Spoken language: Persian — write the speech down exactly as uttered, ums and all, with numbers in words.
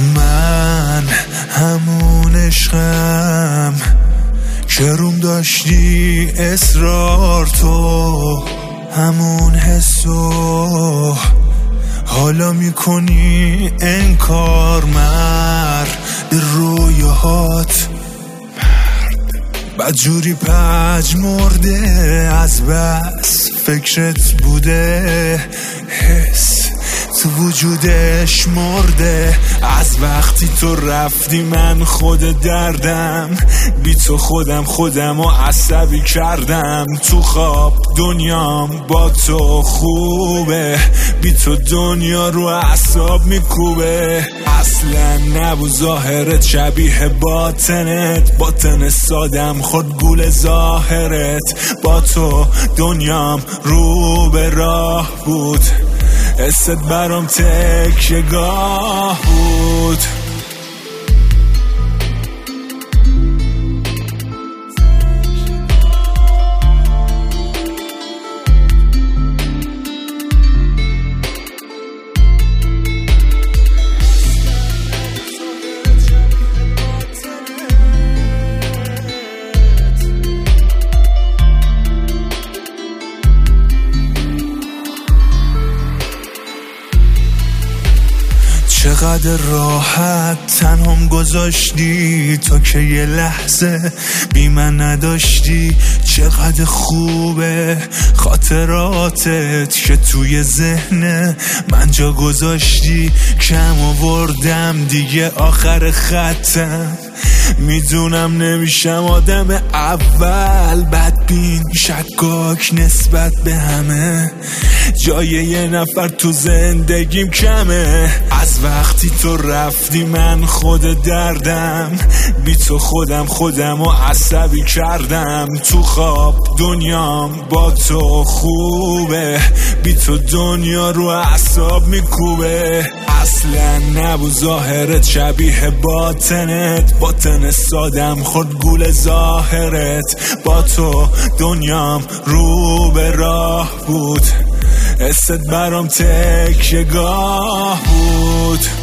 من همون عشقم که روم داشتی اصرار، تو همون حسو حالا میکنی انکار. مرد رویاهات بدجوری پج مرده، از بس فکرت بوده، حس تو وجودش مرده. از وقتی تو رفتی من خود دردم، بی تو خودم خودم و عصبی کردم. تو خواب دنیام با تو خوبه، بی تو دنیا رو اعصاب میکوبه. اصلا نبود ظاهرت شبیه باطنت، باطن سادم خود گول ظاهرت. با تو دنیام رو به راه بود، حست برام تکیه‌گاه بود. چقدر راحت تنهام گذاشتی تو که یه لحظه بی من نداشتی. چقدر خوبه خاطراتت که توی ذهن من جا گذاشتی. کم آوردم دیگه آخر خطم، میدونم نمیشم آدم اول، بدبین شکاک نسبت به همه. جای یه نفر تو زندگیم کمه. از وقتی تو رفتی من خود دردم، بی تو خودم خودم و عصبی کردم. تو خواب دنیام با تو خوبه، بی تو دنیا رو اعصاب میکوبه. اصلا نبود ظاهرت شبیه باطنت، باطن سادم خود گول ظاهرت. با تو دنیام رو به راه بود، حست برام تکیه‌گاه بود.